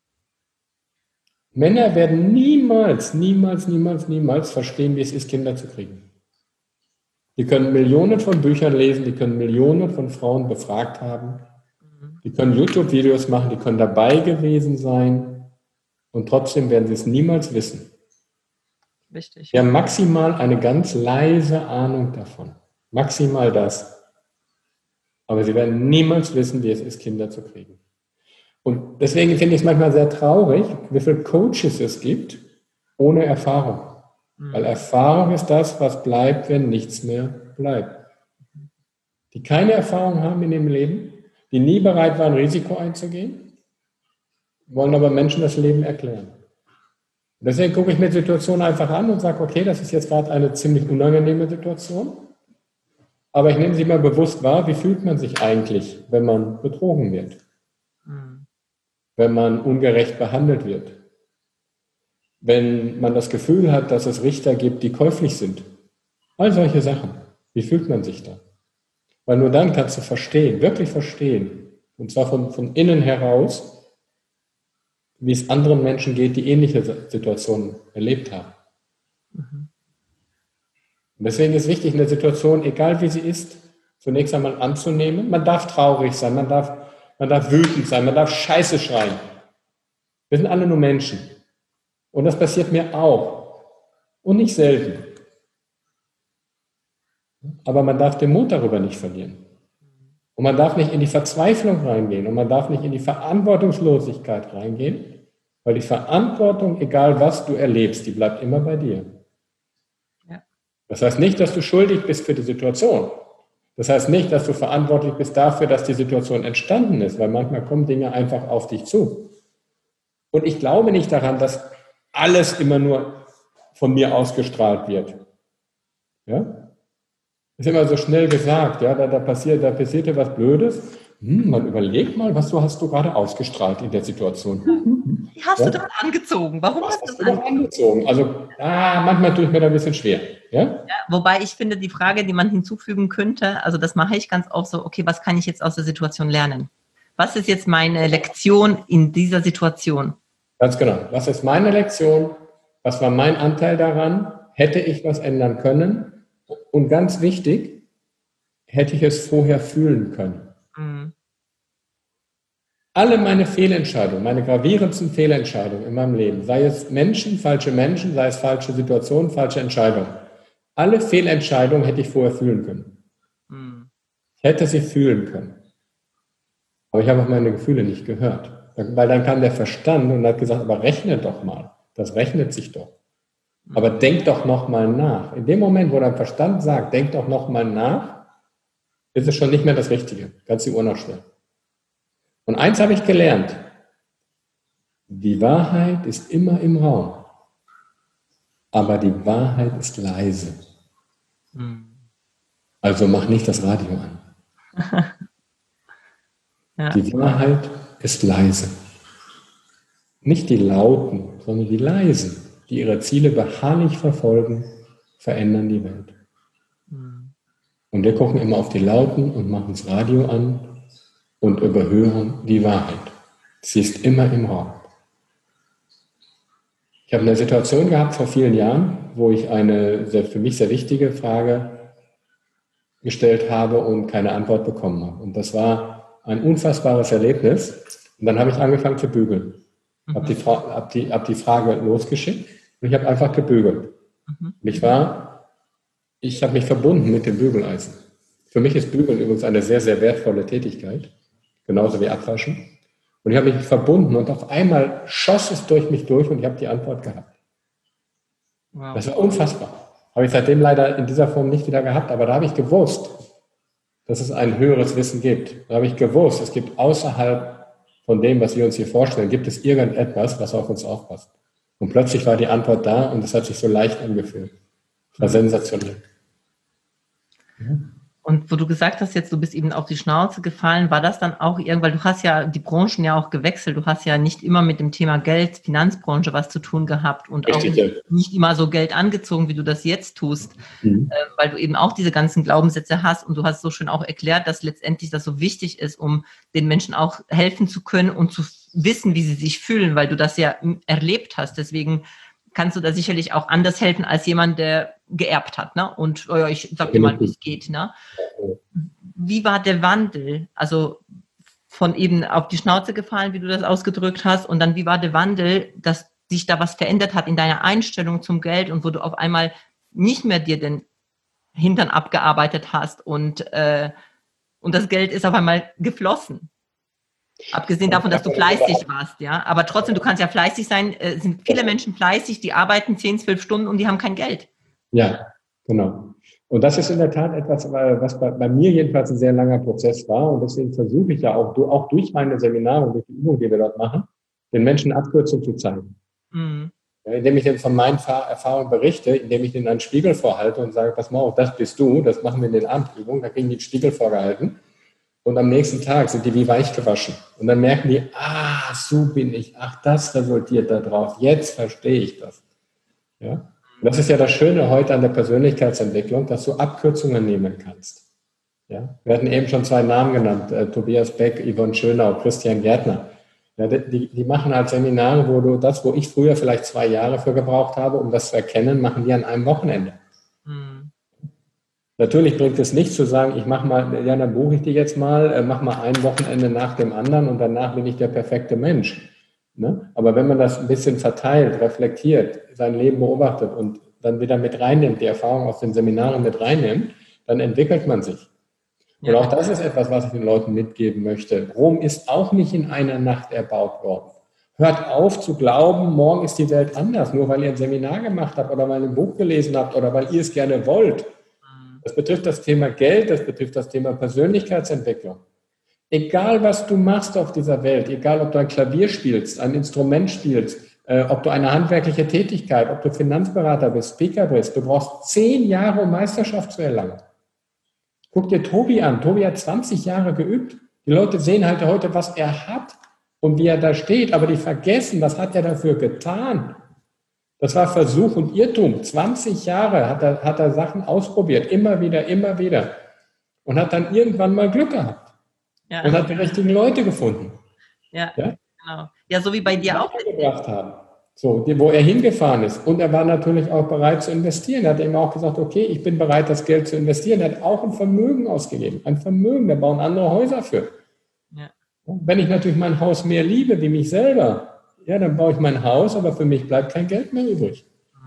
B: Männer werden niemals, niemals, niemals, niemals verstehen, wie es ist, Kinder zu kriegen. Die können Millionen von Büchern lesen, die können Millionen von Frauen befragt haben, mhm. die können YouTube-Videos machen, die können dabei gewesen sein. und trotzdem werden sie es niemals wissen.
A: Richtig.
B: Wir haben maximal eine ganz leise Ahnung davon. Maximal das. Aber sie werden niemals wissen, wie es ist, Kinder zu kriegen. Und deswegen finde ich es manchmal sehr traurig, wie viele Coaches es gibt, ohne Erfahrung. Mhm. Weil Erfahrung ist das, was bleibt, wenn nichts mehr bleibt. Die keine Erfahrung haben in dem Leben, die nie bereit waren, Risiko einzugehen, wollen aber Menschen das Leben erklären. Und deswegen gucke ich mir Situationen einfach an und sage, okay, das ist jetzt gerade eine ziemlich unangenehme Situation, aber ich nehme sie mal bewusst wahr, wie fühlt man sich eigentlich, wenn man betrogen wird, mhm. wenn man ungerecht behandelt wird, wenn man das Gefühl hat, dass es Richter gibt, die käuflich sind. All solche Sachen. Wie fühlt man sich da? Weil nur dann kannst du verstehen, wirklich verstehen, und zwar von, von innen heraus, wie es anderen Menschen geht, die ähnliche Situationen erlebt haben. Mhm. Und deswegen ist wichtig, eine Situation, egal wie sie ist, zunächst einmal anzunehmen. Man darf traurig sein, man darf, man darf wütend sein, man darf Scheiße schreien. Wir sind alle nur Menschen. Und das passiert mir auch. Und nicht selten. Aber man darf den Mut darüber nicht verlieren. Und man darf nicht in die Verzweiflung reingehen und man darf nicht in die Verantwortungslosigkeit reingehen, weil die Verantwortung, egal was du erlebst, die bleibt immer bei dir. Ja. Das heißt nicht, dass du schuldig bist für die Situation. Das heißt nicht, dass du verantwortlich bist dafür, dass die Situation entstanden ist, weil manchmal kommen Dinge einfach auf dich zu. Und ich glaube nicht daran, dass alles immer nur von mir ausgestrahlt wird. Ja? Ist immer so schnell gesagt, ja, da, da, passiert, da passierte was Blödes. Hm, man überlegt mal, was du hast du gerade ausgestrahlt in der Situation.
A: Wie hast ja? du das angezogen? Warum
B: was
A: hast,
B: hast du das angezogen? Also ah, manchmal tue ich mir da ein bisschen schwer. Ja?
A: Ja, wobei ich finde, die Frage, die man hinzufügen könnte, also das mache ich ganz oft so, okay, was kann ich jetzt aus der Situation lernen? Was ist jetzt meine Lektion in dieser Situation?
B: Ganz genau. Was ist meine Lektion? Was war mein Anteil daran? Hätte ich was ändern können? Und ganz wichtig, hätte ich es vorher fühlen können. Mhm. Alle meine Fehlentscheidungen, meine gravierendsten Fehlentscheidungen in meinem Leben, sei es Menschen, falsche Menschen, sei es falsche Situationen, falsche Entscheidungen, alle Fehlentscheidungen hätte ich vorher fühlen können. Mhm. Ich hätte sie fühlen können. Aber ich habe auch meine Gefühle nicht gehört. Weil dann kam der Verstand und hat gesagt, aber rechne doch mal. Das rechnet sich doch. Aber denk doch nochmal nach. In dem Moment, wo dein Verstand sagt, denk doch nochmal nach, ist es schon nicht mehr das Richtige. Kannst die Uhr nachstellen. Und eins habe ich gelernt. Die Wahrheit ist immer im Raum. Aber die Wahrheit ist leise. Also mach nicht das Radio an. Ja. Die Wahrheit ist leise. Nicht die Lauten, sondern die Leisen, die ihre Ziele beharrlich verfolgen, verändern die Welt. Mhm. Und wir gucken immer auf die Lauten und machen das Radio an und überhören die Wahrheit. Sie ist immer im Raum. Ich habe eine Situation gehabt vor vielen Jahren, wo ich eine sehr, für mich sehr wichtige Frage gestellt habe und keine Antwort bekommen habe. Und das war ein unfassbares Erlebnis. Und dann habe ich angefangen zu bügeln. Mhm. Habe die, hab die, hab die Frage losgeschickt und ich habe einfach gebügelt. Mhm. Und ich war, ich habe mich verbunden mit dem Bügeleisen. Für mich ist Bügeln übrigens eine sehr, sehr wertvolle Tätigkeit, genauso wie Abwaschen. Und ich habe mich verbunden und auf einmal schoss es durch mich durch und ich habe die Antwort gehabt. Wow. Das war unfassbar. Habe ich seitdem leider in dieser Form nicht wieder gehabt, aber da habe ich gewusst, dass es ein höheres Wissen gibt. Da habe ich gewusst, es gibt außerhalb von dem, was wir uns hier vorstellen, gibt es irgendetwas, was auf uns aufpasst. Und plötzlich war die Antwort da und es hat sich so leicht angefühlt. Das war sensationell.
A: Ja. Und wo du gesagt hast, jetzt du bist eben auf die Schnauze gefallen, war das dann auch irgendwann, weil du hast ja die Branchen ja auch gewechselt, du hast ja nicht immer mit dem Thema Geld, Finanzbranche was zu tun gehabt und Richtig, auch nicht, ja. nicht immer so Geld angezogen, wie du das jetzt tust, mhm. äh, weil du eben auch diese ganzen Glaubenssätze hast und du hast so schön auch erklärt, dass letztendlich das so wichtig ist, um den Menschen auch helfen zu können und zu wissen, wie sie sich fühlen, weil du das ja erlebt hast. Deswegen kannst du da sicherlich auch anders helfen als jemand, der geerbt hat, ne? Und oh ja, ich sag dir mal, wie es geht, ne? Wie war der Wandel? Also von eben auf die Schnauze gefallen, wie du das ausgedrückt hast, und dann wie war der Wandel, dass sich da was verändert hat in deiner Einstellung zum Geld und wo du auf einmal nicht mehr dir den Hintern abgearbeitet hast und, äh, und das Geld ist auf einmal geflossen. Abgesehen davon, dass du fleißig warst, ja. Aber trotzdem, du kannst ja fleißig sein, äh, sind viele Menschen fleißig, die arbeiten zehn, zwölf Stunden und die haben kein Geld.
B: Ja, genau. Und das ist in der Tat etwas, was bei, bei mir jedenfalls ein sehr langer Prozess war. Und deswegen versuche ich ja auch, auch durch meine Seminare und durch die Übungen, die wir dort machen, den Menschen Abkürzungen zu zeigen. Mhm. Ja, indem ich denen von meinen Erfahrungen berichte, indem ich denen einen Spiegel vorhalte und sage, pass mal auf, das bist du, das machen wir in den Abendübungen, da kriegen die einen Spiegel vorgehalten. Und am nächsten Tag sind die wie weich gewaschen. Und dann merken die, ah, so bin ich, ach, das resultiert da drauf, jetzt verstehe ich das. Ja? Und das ist ja das Schöne heute an der Persönlichkeitsentwicklung, dass du Abkürzungen nehmen kannst. Ja? Wir hatten eben schon zwei Namen genannt, äh, Tobias Beck, Yvonne Schönau, Christian Gärtner. Ja, die, die machen halt Seminare, wo du das, wo ich früher vielleicht zwei Jahre für gebraucht habe, um das zu erkennen, machen die an einem Wochenende. Mhm. Natürlich bringt es nichts zu sagen, ich mache mal, ja, dann buche ich die jetzt mal, mach mal ein Wochenende nach dem anderen und danach bin ich der perfekte Mensch. Ne? Aber wenn man das ein bisschen verteilt, reflektiert, sein Leben beobachtet und dann wieder mit reinnimmt, die Erfahrung aus den Seminaren mit reinnimmt, dann entwickelt man sich. Und auch das ist etwas, was ich den Leuten mitgeben möchte. Rom ist auch nicht in einer Nacht erbaut worden. Hört auf zu glauben, morgen ist die Welt anders, nur weil ihr ein Seminar gemacht habt oder weil ihr ein Buch gelesen habt oder weil ihr es gerne wollt. Das betrifft das Thema Geld, das betrifft das Thema Persönlichkeitsentwicklung. Egal, was du machst auf dieser Welt, egal, ob du ein Klavier spielst, ein Instrument spielst, äh, ob du eine handwerkliche Tätigkeit, ob du Finanzberater bist, Speaker bist, du brauchst zehn Jahre, um Meisterschaft zu erlangen. Guck dir Tobi an. Tobi hat zwanzig Jahre geübt. Die Leute sehen halt heute, was er hat und wie er da steht, aber die vergessen, was hat er dafür getan? Das war Versuch und Irrtum. zwanzig Jahre hat er, hat er Sachen ausprobiert, immer wieder, immer wieder. Und hat dann irgendwann mal Glück gehabt. Ja. Und hat die richtigen Leute gefunden.
A: Ja, ja? Genau. Ja, so wie bei dir auch.
B: Gebracht haben. So, wo er hingefahren ist. Und er war natürlich auch bereit zu investieren. Er hat eben auch gesagt, okay, ich bin bereit, das Geld zu investieren. Er hat auch ein Vermögen ausgegeben. Ein Vermögen, da bauen andere Häuser für. Ja. Wenn ich natürlich mein Haus mehr liebe, wie mich selber, ja, dann baue ich mein Haus, aber für mich bleibt kein Geld mehr übrig.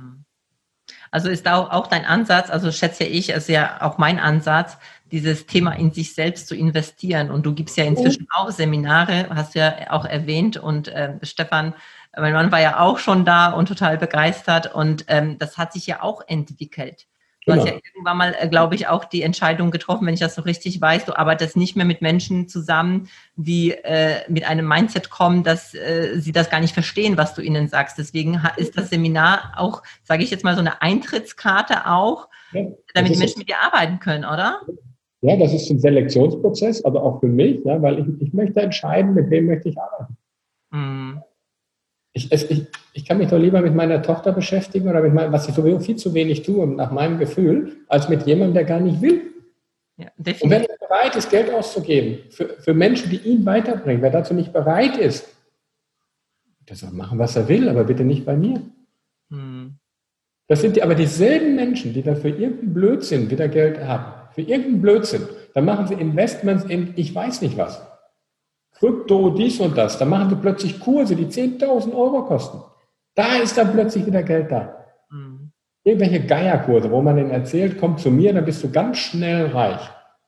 A: Also ist da auch, auch dein Ansatz, also schätze ich, ist ja auch mein Ansatz, dieses Thema in sich selbst zu investieren. Und du gibst ja inzwischen auch Seminare, hast du ja auch erwähnt. Und äh, Stefan, mein Mann war ja auch schon da und total begeistert. Und ähm, das hat sich ja auch entwickelt. Du genau. hast ja irgendwann mal, äh, glaube ich, auch die Entscheidung getroffen, wenn ich das so richtig weiß, du arbeitest nicht mehr mit Menschen zusammen, die äh, mit einem Mindset kommen, dass äh, sie das gar nicht verstehen, was du ihnen sagst. Deswegen ist das Seminar auch, sage ich jetzt mal, so eine Eintrittskarte auch, ja, damit die Menschen mit dir arbeiten können, oder?
B: Ja, das ist ein Selektionsprozess, also auch für mich, ja, weil ich, ich möchte entscheiden, mit wem möchte ich arbeiten. Mhm. Ich, ich, ich kann mich doch lieber mit meiner Tochter beschäftigen oder mit meinem, was ich sowieso viel zu wenig tue, nach meinem Gefühl, als mit jemandem, der gar nicht will. Ja, und wenn er bereit ist, Geld auszugeben für, für Menschen, die ihn weiterbringen, wer dazu nicht bereit ist, der soll machen, was er will, aber bitte nicht bei mir. Hm. Das sind die, aber dieselben Menschen, die dann für irgendeinen Blödsinn wieder Geld haben. Für irgendeinen Blödsinn. Dann machen sie Investments in ich weiß nicht was. Krypto, dies und das. Dann machen sie plötzlich Kurse, die zehntausend Euro kosten. Da ist dann plötzlich wieder Geld da. Mhm. Irgendwelche Geierkurse, wo man denen erzählt, komm zu mir, dann bist du ganz schnell reich.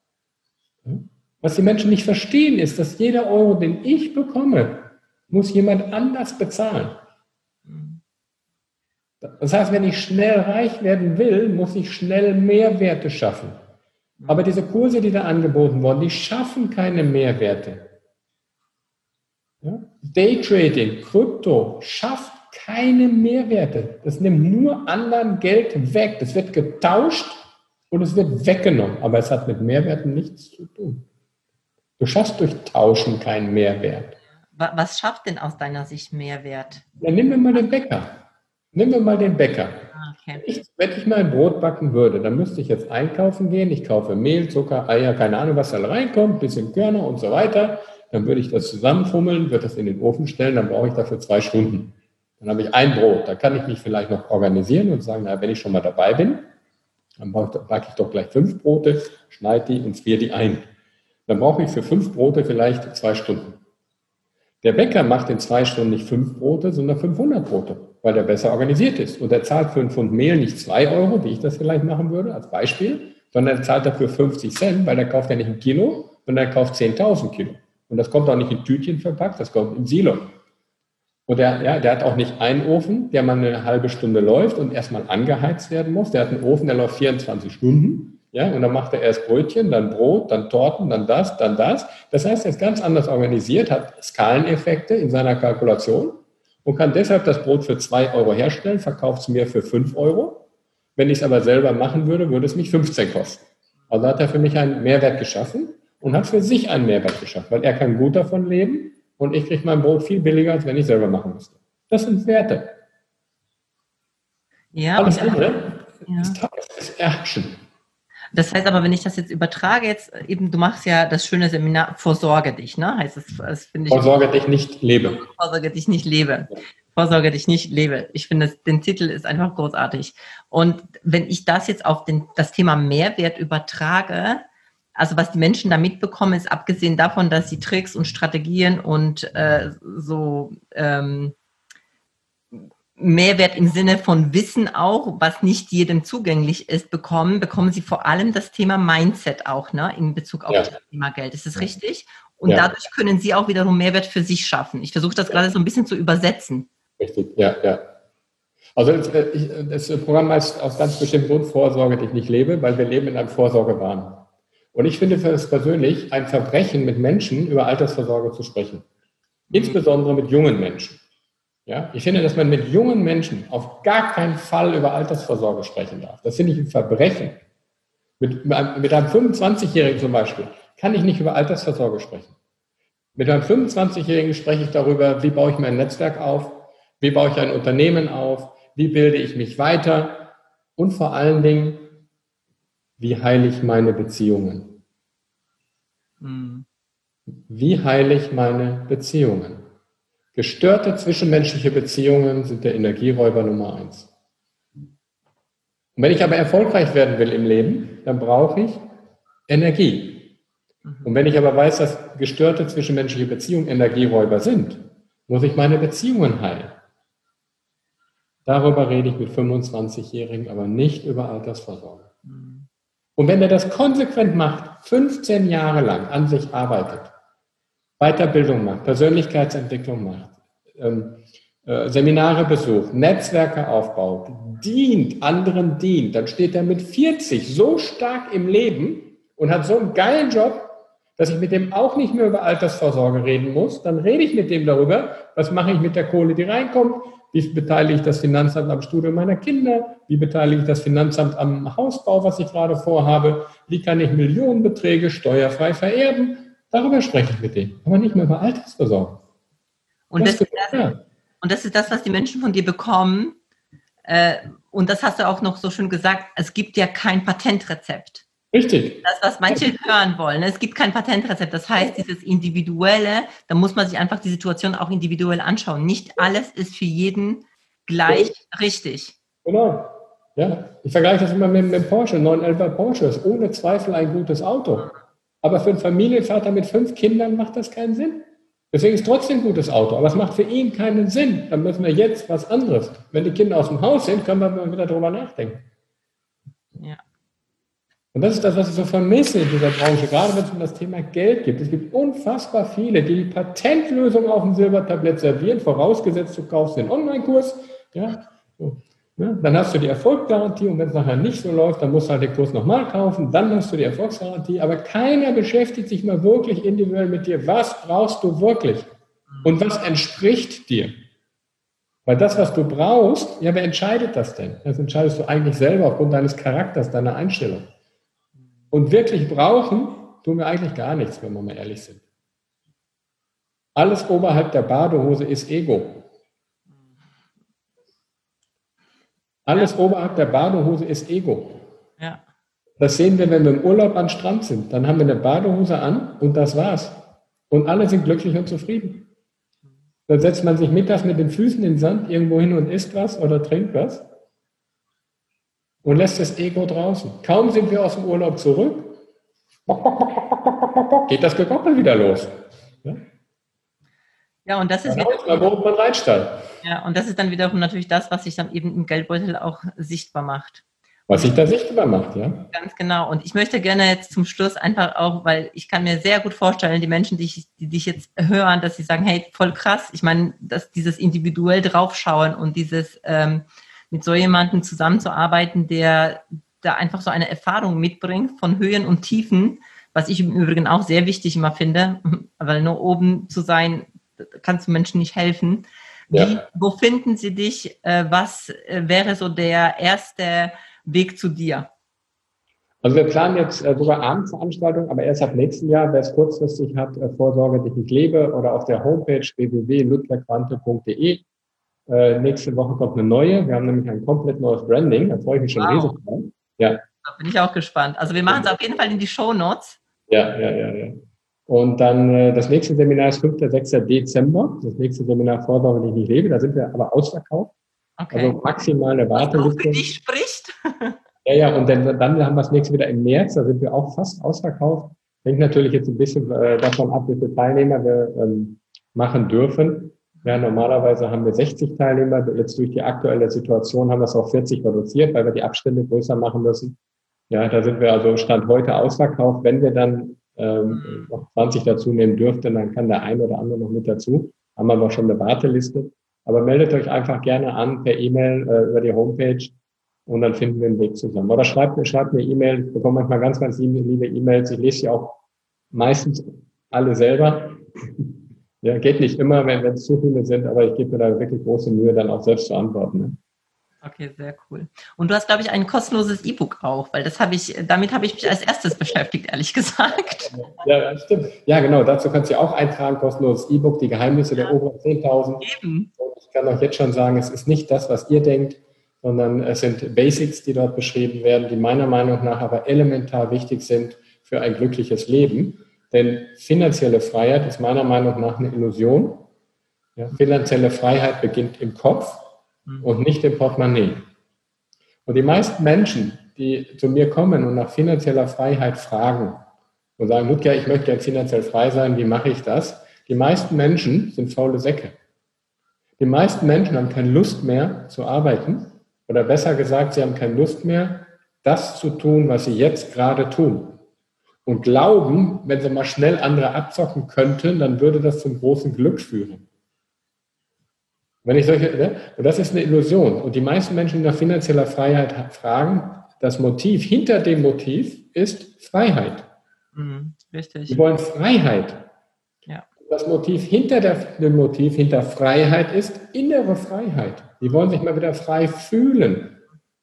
B: Was die Menschen nicht verstehen, ist, dass jeder Euro, den ich bekomme, muss jemand anders bezahlen. Das heißt, wenn ich schnell reich werden will, muss ich schnell Mehrwerte schaffen. Aber diese Kurse, die da angeboten wurden, die schaffen keine Mehrwerte. Ja? Daytrading, Krypto schafft keine Mehrwerte. Das nimmt nur anderen Geld weg. Das wird getauscht und es wird weggenommen. Aber es hat mit Mehrwerten nichts zu tun. Du schaffst durch Tauschen keinen Mehrwert.
A: Was schafft denn aus deiner Sicht Mehrwert?
B: Dann nehmen wir mal den Bäcker. Nehmen wir mal den Bäcker. Okay. Ich, wenn ich mal ein Brot backen würde, dann müsste ich jetzt einkaufen gehen. Ich kaufe Mehl, Zucker, Eier, keine Ahnung, was da reinkommt, bisschen Körner und so weiter. Dann würde ich das zusammenfummeln, würde das in den Ofen stellen, dann brauche ich dafür zwei Stunden. Dann habe ich ein Brot. Da kann ich mich vielleicht noch organisieren und sagen, na, wenn ich schon mal dabei bin, dann backe ich doch gleich fünf Brote, schneide die und friere die ein. dann brauche ich für fünf Brote vielleicht zwei Stunden. Der Bäcker macht in zwei Stunden nicht fünf Brote, sondern fünfhundert Brote, weil der besser organisiert ist. Und er zahlt für einen Pfund Mehl nicht zwei Euro, wie ich das vielleicht machen würde, als Beispiel, sondern er zahlt dafür fünfzig Cent, weil er kauft ja nicht ein Kilo, sondern er kauft zehntausend Kilo. Und das kommt auch nicht in Tütchen verpackt, das kommt im Silo. Und der, ja, der hat auch nicht einen Ofen, der mal eine halbe Stunde läuft und erstmal angeheizt werden muss. Der hat einen Ofen, der läuft vierundzwanzig Stunden. Ja, und dann macht er erst Brötchen, dann Brot, dann Torten, dann das, dann das. Das heißt, er ist ganz anders organisiert, hat Skaleneffekte in seiner Kalkulation und kann deshalb das Brot für zwei Euro herstellen, verkauft es mir für fünf Euro. Wenn ich es aber selber machen würde, würde es mich fünfzehn kosten. Also hat er für mich einen Mehrwert geschaffen und hat für sich einen Mehrwert geschaffen, weil er kann gut davon leben. Und ich kriege mein Brot viel billiger, als wenn ich selber machen müsste. Das sind Werte.
A: Ja,
B: Alles
A: und,
B: andere
A: ja.
B: ist, ist Action.
A: Das heißt aber, wenn ich das jetzt übertrage, jetzt eben, du machst ja das schöne Seminar, Vorsorge dich, ne? Heißt es, das finde ich.
B: Vorsorge dich nicht lebe.
A: Vorsorge dich nicht lebe. Vorsorge dich nicht lebe. Ich finde, das, den Titel ist einfach großartig. Und wenn ich das jetzt auf den, das Thema Mehrwert übertrage, also was die Menschen da mitbekommen, ist abgesehen davon, dass sie Tricks und Strategien und äh, so ähm, Mehrwert im Sinne von Wissen auch, was nicht jedem zugänglich ist, bekommen, bekommen sie vor allem das Thema Mindset auch, ne, in Bezug auf ja. das Thema Geld. Ist das ja. richtig? Und ja. dadurch können sie auch wiederum Mehrwert für sich schaffen. Ich versuche das ja. gerade so ein bisschen zu übersetzen.
B: Richtig, ja, ja. Also ich, das Programm heißt aus ganz bestimmten Grund Vorsorge, die ich nicht lebe, weil wir leben in einem Vorsorgewahn. Und ich finde für es persönlich ein Verbrechen, mit Menschen über Altersvorsorge zu sprechen. Insbesondere mit jungen Menschen. Ja, ich finde, dass man mit jungen Menschen auf gar keinen Fall über Altersvorsorge sprechen darf. Das finde ich ein Verbrechen. Mit, mit einem fünfundzwanzigjährigen zum Beispiel kann ich nicht über Altersvorsorge sprechen. Mit einem fünfundzwanzigjährigen spreche ich darüber, wie baue ich mein Netzwerk auf, wie baue ich ein Unternehmen auf, wie bilde ich mich weiter und vor allen Dingen, wie heile ich meine Beziehungen? Mhm. Wie heile ich meine Beziehungen? Gestörte zwischenmenschliche Beziehungen sind der Energieräuber Nummer eins. Und wenn ich aber erfolgreich werden will im Leben, dann brauche ich Energie. Mhm. Und wenn ich aber weiß, dass gestörte zwischenmenschliche Beziehungen Energieräuber sind, muss ich meine Beziehungen heilen. Darüber rede ich mit fünfundzwanzigjährigen, aber nicht über Altersvorsorge. Mhm. Und wenn er das konsequent macht, fünfzehn Jahre lang an sich arbeitet, Weiterbildung macht, Persönlichkeitsentwicklung macht, ähm, äh, Seminare besucht, Netzwerke aufbaut, dient, anderen dient, dann steht er mit vierzig so stark im Leben und hat so einen geilen Job, dass ich mit dem auch nicht mehr über Altersvorsorge reden muss. Dann rede ich mit dem darüber, was mache ich mit der Kohle, die reinkommt, wie beteilige ich das Finanzamt am Studium meiner Kinder, wie beteilige ich das Finanzamt am Hausbau, was ich gerade vorhabe, wie kann ich Millionenbeträge steuerfrei vererben. Darüber spreche ich mit denen, aber nicht mehr über Altersvorsorge.
A: Und das, das, ist das, und das ist das, was die Menschen von dir bekommen. Äh, und das hast du auch noch so schön gesagt, es gibt ja kein Patentrezept.
B: Richtig.
A: Das, was manche hören wollen. Es gibt kein Patentrezept. Das heißt, dieses Individuelle, da muss man sich einfach die Situation auch individuell anschauen. Nicht alles ist für jeden gleich ja. richtig.
B: Genau. Ja. Ich vergleiche das immer mit dem Porsche. neun elfer Porsche ist ohne Zweifel ein gutes Auto. Aber für einen Familienvater mit fünf Kindern macht das keinen Sinn. Deswegen ist es trotzdem ein gutes Auto. Aber es macht für ihn keinen Sinn. Dann müssen wir jetzt was anderes. Wenn die Kinder aus dem Haus sind, können wir wieder darüber nachdenken.
A: Ja.
B: Und das ist das, was ich so vermisse in dieser Branche, gerade wenn es um das Thema Geld geht. Es gibt unfassbar viele, die die Patentlösung auf dem Silbertablett servieren, vorausgesetzt du kaufst den Online-Kurs. Ja, so. Ja, dann hast du die Erfolgsgarantie und wenn es nachher nicht so läuft, dann musst du halt den Kurs nochmal kaufen, dann hast du die Erfolgsgarantie. Aber keiner beschäftigt sich mal wirklich individuell mit dir. Was brauchst du wirklich? Und was entspricht dir? Weil das, was du brauchst, ja, wer entscheidet das denn? Das entscheidest du eigentlich selber aufgrund deines Charakters, deiner Einstellung. Und wirklich brauchen, tun wir eigentlich gar nichts, wenn wir mal ehrlich sind. Alles oberhalb der Badehose ist Ego. Alles ja. oberhalb der Badehose ist Ego.
A: Ja.
B: Das sehen wir, wenn wir im Urlaub am Strand sind. Dann haben wir eine Badehose an und das war's. Und alle sind glücklich und zufrieden. Dann setzt man sich mittags mit den Füßen in den Sand irgendwo hin und isst was oder trinkt was. Und lässt das Ego draußen. Kaum sind wir aus dem Urlaub zurück, geht das Gekoppel wieder los. Ja,
A: ja und das ist
B: dann wieder, worauf man reinsteigt.
A: Ja, und das ist dann wiederum natürlich das, was sich dann eben im Geldbeutel auch sichtbar macht.
B: Was sich da sichtbar macht, ja.
A: Ganz genau. Und ich möchte gerne jetzt zum Schluss einfach auch, weil ich kann mir sehr gut vorstellen, die Menschen, die, ich, die dich jetzt hören, dass sie sagen, hey, voll krass. Ich meine, dass dieses individuell draufschauen und dieses ähm, mit so jemandem zusammenzuarbeiten, der da einfach so eine Erfahrung mitbringt von Höhen und Tiefen, was ich im Übrigen auch sehr wichtig immer finde, weil nur oben zu sein, kannst du Menschen nicht helfen. Wie, ja. Wo finden sie dich? Äh, was äh, wäre so der erste Weg zu dir?
B: Also wir planen jetzt äh, sogar Abendveranstaltungen, aber erst ab nächsten Jahr, wer es kurzfristig hat, äh, Vorsorge, die ich lebe, oder auf der Homepage w w w punkt ludwigquante punkt d e. Äh, nächste Woche kommt eine neue. Wir haben nämlich ein komplett neues Branding. Da freue ich mich schon wow. riesig drauf. Ja.
A: Da bin ich auch gespannt. Also wir machen es auf jeden Fall in die Shownotes.
B: Ja, ja, ja, ja. Und dann äh, das nächste Seminar ist fünfter sechster Dezember. Das nächste Seminar Vorsorge, die ich nicht lebe. Da sind wir aber ausverkauft. Okay. Also maximal eine Warteliste.
A: Was für dich spricht.
B: Ja, ja, und dann, dann haben wir das nächste wieder im März. Da sind wir auch fast ausverkauft. Hängt natürlich jetzt ein bisschen äh, davon ab, wie viele Teilnehmer wir ähm, machen dürfen. Ja, normalerweise haben wir sechzig Teilnehmer. Jetzt durch die aktuelle Situation haben wir es auf vierzig reduziert, weil wir die Abstände größer machen müssen. Ja, da sind wir also Stand heute ausverkauft. Wenn wir dann ähm, noch zwanzig dazu nehmen dürften, dann kann der ein oder andere noch mit dazu. Haben wir aber schon eine Warteliste. Aber meldet euch einfach gerne an per E-Mail äh, über die Homepage und dann finden wir einen Weg zusammen. Oder schreibt mir, schreibt mir E-Mail. Ich bekomme manchmal ganz, ganz liebe E-Mails. Ich lese sie auch meistens alle selber. Ja, geht nicht immer, wenn es zu viele sind, aber ich gebe mir da wirklich große Mühe, dann auch selbst zu antworten. Ne?
A: Okay, sehr cool. Und du hast, glaube ich, ein kostenloses E-Book auch, weil das habe ich, damit habe ich mich als erstes beschäftigt, ehrlich gesagt.
B: Ja, stimmt. Ja, genau. Dazu kannst du ja auch eintragen, kostenloses E-Book, die Geheimnisse ja. der oberen zehntausend. Eben. Und ich kann euch jetzt schon sagen, es ist nicht das, was ihr denkt, sondern es sind Basics, die dort beschrieben werden, die meiner Meinung nach aber elementar wichtig sind für ein glückliches Leben. Denn finanzielle Freiheit ist meiner Meinung nach eine Illusion. Ja, finanzielle Freiheit beginnt im Kopf mhm. und nicht im Portemonnaie. Und die meisten Menschen, die zu mir kommen und nach finanzieller Freiheit fragen und sagen, Ludger, ich möchte gerne finanziell frei sein, wie mache ich das? Die meisten Menschen sind faule Säcke. Die meisten Menschen haben keine Lust mehr zu arbeiten oder besser gesagt, sie haben keine Lust mehr, das zu tun, was sie jetzt gerade tun. Und glauben, wenn sie mal schnell andere abzocken könnten, dann würde das zum großen Glück führen. Wenn ich solche, ne? Und das ist eine Illusion. Und die meisten Menschen, die nach finanzieller Freiheit fragen, das Motiv hinter dem Motiv ist Freiheit.
A: Mhm, richtig.
B: Sie wollen Freiheit.
A: Ja.
B: Das Motiv hinter der, dem Motiv hinter Freiheit ist innere Freiheit. Die wollen sich mal wieder frei fühlen.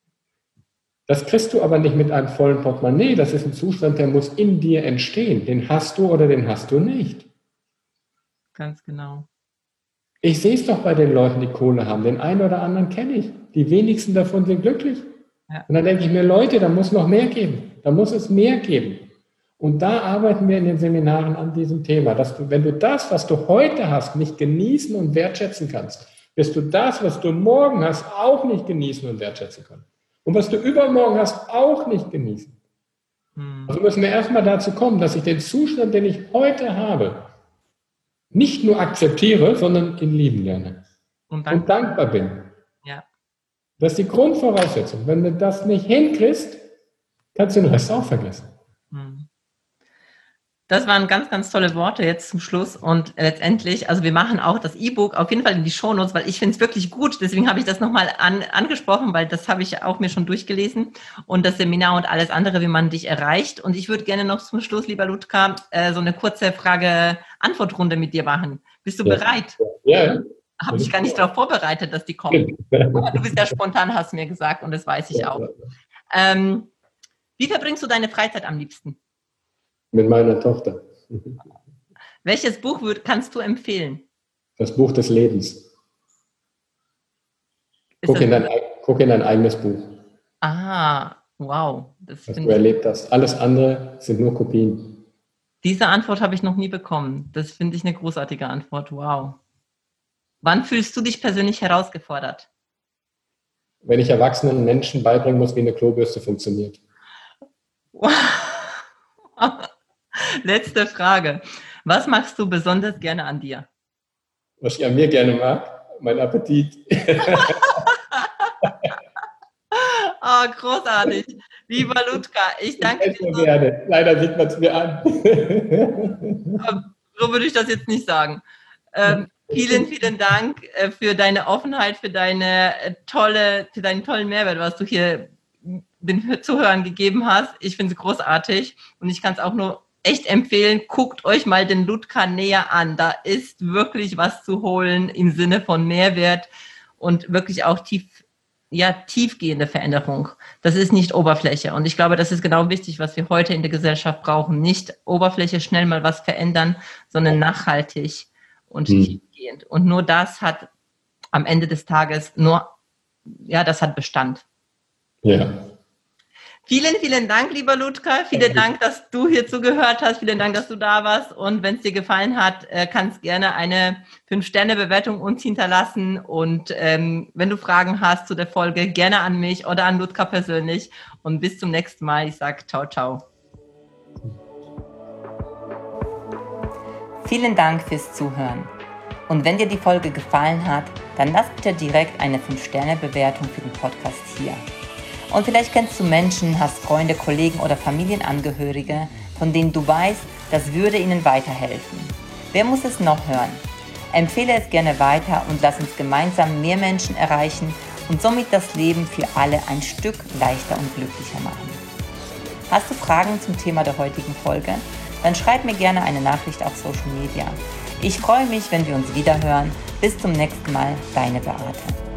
B: Das kriegst du aber nicht mit einem vollen Portemonnaie. Das ist ein Zustand, der muss in dir entstehen. Den hast du oder den hast du nicht.
A: Ganz genau.
B: Ich sehe es doch bei den Leuten, die Kohle haben. Den einen oder anderen kenne ich. Die wenigsten davon sind glücklich. Ja. Und dann denke ich mir, Leute, da muss noch mehr geben. Da muss es mehr geben. Und da arbeiten wir in den Seminaren an diesem Thema. Dass du, wenn du das, was du heute hast, nicht genießen und wertschätzen kannst, wirst du das, was du morgen hast, auch nicht genießen und wertschätzen können. Und was du übermorgen hast, auch nicht genießen. Hm. Also müssen wir erstmal dazu kommen, dass ich den Zustand, den ich heute habe, nicht nur akzeptiere, sondern ihn lieben lerne. Und dankbar, und dankbar bin.
A: Ja.
B: Das ist die Grundvoraussetzung. Wenn du das nicht hinkriegst, kannst du den Rest auch vergessen.
A: Hm. Das waren ganz, ganz tolle Worte jetzt zum Schluss und letztendlich, also wir machen auch das E-Book auf jeden Fall in die Shownotes, weil ich finde es wirklich gut, deswegen habe ich das nochmal an, angesprochen, weil das habe ich auch mir schon durchgelesen und das Seminar und alles andere, wie man dich erreicht. Und ich würde gerne noch zum Schluss, lieber Ludger, äh, so eine kurze Frage-Antwort-Runde mit dir machen. Bist du ja. bereit?
B: Ja. ja.
A: Habe ich gar nicht darauf vorbereitet, dass die kommen. Aber du bist ja spontan, hast mir gesagt und das weiß ich auch. Ähm, wie verbringst du deine Freizeit am liebsten?
B: Mit meiner Tochter.
A: Welches Buch würd, kannst du empfehlen?
B: Das Buch des Lebens. Guck in, dein, guck in dein eigenes Buch.
A: Ah, wow. Das
B: was du erlebt hast. Alles andere sind nur Kopien.
A: Diese Antwort habe ich noch nie bekommen. Das finde ich eine großartige Antwort. Wow. Wann fühlst du dich persönlich herausgefordert?
B: Wenn ich erwachsenen Menschen beibringen muss, wie eine Klobürste funktioniert.
A: Wow. Letzte Frage. Was magst du besonders gerne an dir?
B: Was ich an mir gerne mag? Mein Appetit.
A: Oh, großartig. Lieber Ludger, ich danke dir. So.
B: Gerne. Leider sieht man es mir an.
A: So würde ich das jetzt nicht sagen. Ähm, vielen, vielen Dank äh, für deine Offenheit, für deine äh, tolle, für deinen tollen Mehrwert, was du hier den Zuhörern gegeben hast. Ich finde es großartig und ich kann es auch nur echt empfehlen. Guckt euch mal den Ludger näher an. Da ist wirklich was zu holen im Sinne von Mehrwert und wirklich auch tief, ja, tiefgehende Veränderung. Das ist nicht Oberfläche. Und ich glaube, das ist genau wichtig, was wir heute in der Gesellschaft brauchen. Nicht Oberfläche schnell mal was verändern, sondern nachhaltig und hm. tiefgehend. Und nur das hat am Ende des Tages nur, ja, das hat Bestand.
B: Ja.
A: Vielen, vielen Dank, lieber Ludger. Vielen Dank, dass du hier zugehört hast. Vielen Dank, dass du da warst. Und wenn es dir gefallen hat, kannst gerne eine fünf Sterne Bewertung uns hinterlassen. Und ähm, wenn du Fragen hast zu der Folge, gerne an mich oder an Ludger persönlich. Und bis zum nächsten Mal. Ich sage ciao, ciao. Vielen Dank fürs Zuhören. Und wenn dir die Folge gefallen hat, dann lass bitte direkt eine fünf Sterne Bewertung für den Podcast hier. Und vielleicht kennst du Menschen, hast Freunde, Kollegen oder Familienangehörige, von denen du weißt, das würde ihnen weiterhelfen. Wer muss es noch hören? Empfehle es gerne weiter und lass uns gemeinsam mehr Menschen erreichen und somit das Leben für alle ein Stück leichter und glücklicher machen. Hast du Fragen zum Thema der heutigen Folge? Dann schreib mir gerne eine Nachricht auf Social Media. Ich freue mich, wenn wir uns wiederhören. Bis zum nächsten Mal, deine Beate.